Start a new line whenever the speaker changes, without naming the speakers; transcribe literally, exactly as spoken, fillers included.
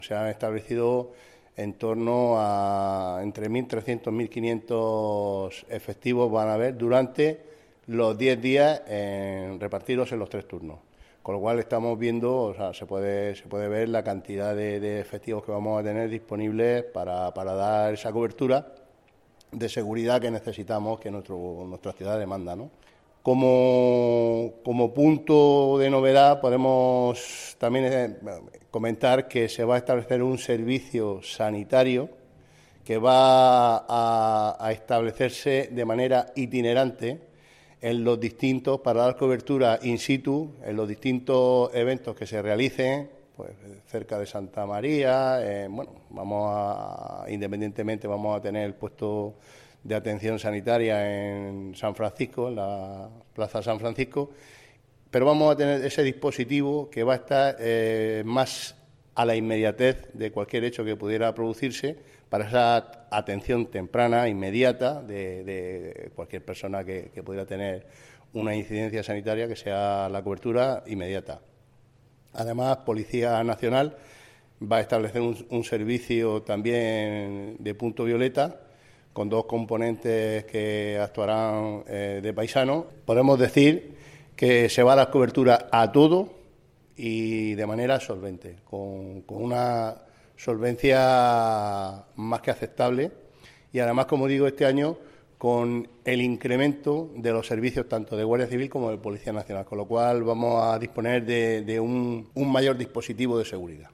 Se han establecido en torno a entre mil trescientos y mil quinientos efectivos van a haber durante los diez días en, repartidos en los tres turnos. Con lo cual estamos viendo, o sea, se puede, se puede ver la cantidad de, de efectivos que vamos a tener disponibles para, para dar esa cobertura de seguridad que necesitamos, que nuestro, nuestra ciudad demanda, ¿no? Como, como punto de novedad podemos también comentar que se va a establecer un servicio sanitario que va a, a establecerse de manera itinerante en los distintos, para dar cobertura in situ, en los distintos eventos que se realicen, pues cerca de Santa María, eh, bueno, vamos a, independientemente vamos a tener el puesto de atención sanitaria en San Francisco, en la Plaza San Francisco, pero vamos a tener ese dispositivo que va a estar eh, más a la inmediatez de cualquier hecho que pudiera producirse, para esa atención temprana, inmediata, de, de cualquier persona que, que pudiera tener una incidencia sanitaria, que sea la cobertura inmediata. Además, Policía Nacional va a establecer un, un servicio también de punto violeta, con dos componentes que actuarán eh, de paisano. Podemos decir que se va a dar cobertura a todo y de manera solvente, con, con una solvencia más que aceptable, y además, como digo, este año con el incremento de los servicios tanto de Guardia Civil como de Policía Nacional, con lo cual vamos a disponer de, de un, un mayor dispositivo de seguridad.